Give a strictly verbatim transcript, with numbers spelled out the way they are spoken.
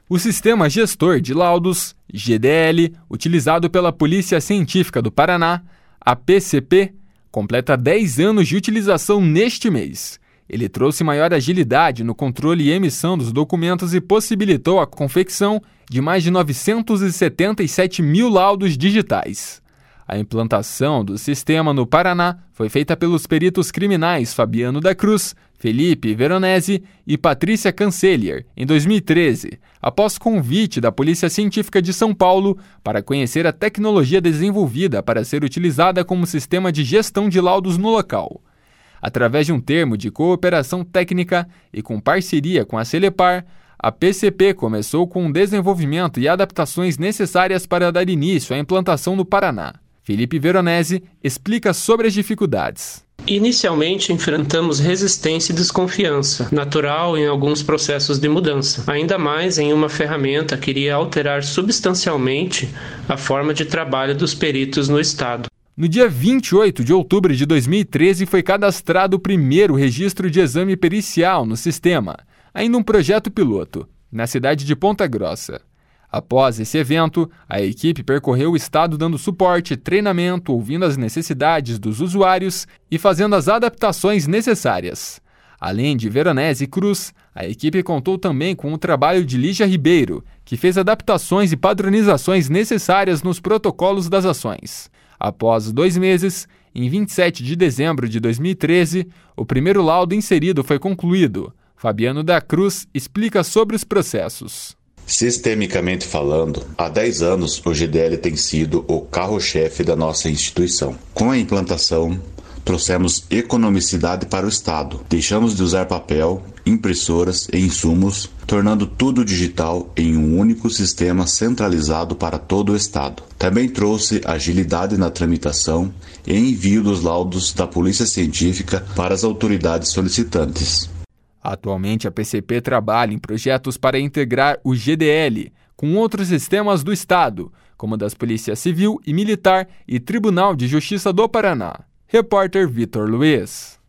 O Sistema Gestor de Laudos, G D L, utilizado pela Polícia Científica do Paraná, a P C P, completa dez anos de utilização neste mês. Ele trouxe maior agilidade no controle e emissão dos documentos e possibilitou a confecção de mais de novecentos e setenta e sete mil laudos digitais. A implantação do sistema no Paraná foi feita pelos peritos criminais Fabiano da Cruz, Felipe Veronese e Patrícia Cancellier em dois mil e treze, após convite da Polícia Científica de São Paulo para conhecer a tecnologia desenvolvida para ser utilizada como sistema de gestão de laudos no local. Através de um termo de cooperação técnica e com parceria com a Celepar, a P C P começou com o desenvolvimento e adaptações necessárias para dar início à implantação no Paraná. Felipe Veronese explica sobre as dificuldades. Inicialmente enfrentamos resistência e desconfiança, natural em alguns processos de mudança, ainda mais em uma ferramenta que iria alterar substancialmente a forma de trabalho dos peritos no Estado. No dia vinte e oito de outubro de dois mil e treze foi cadastrado o primeiro registro de exame pericial no sistema, ainda um projeto piloto, na cidade de Ponta Grossa. Após esse evento, a equipe percorreu o estado dando suporte, treinamento, ouvindo as necessidades dos usuários e fazendo as adaptações necessárias. Além de Veronese e Cruz, a equipe contou também com o trabalho de Lígia Ribeiro, que fez adaptações e padronizações necessárias nos protocolos das ações. Após dois meses, em vinte e sete de dezembro de dois mil e treze, o primeiro laudo inserido foi concluído. Fabiano da Cruz explica sobre os processos. Sistemicamente falando, há dez anos o G D L tem sido o carro-chefe da nossa instituição. Com a implantação, trouxemos economicidade para o Estado. Deixamos de usar papel, impressoras e insumos, tornando tudo digital em um único sistema centralizado para todo o Estado. Também trouxe agilidade na tramitação e envio dos laudos da Polícia Científica para as autoridades solicitantes. Atualmente, a P C P trabalha em projetos para integrar o G D L com outros sistemas do Estado, como das Polícia Civil e Militar e Tribunal de Justiça do Paraná. Repórter Vitor Luiz.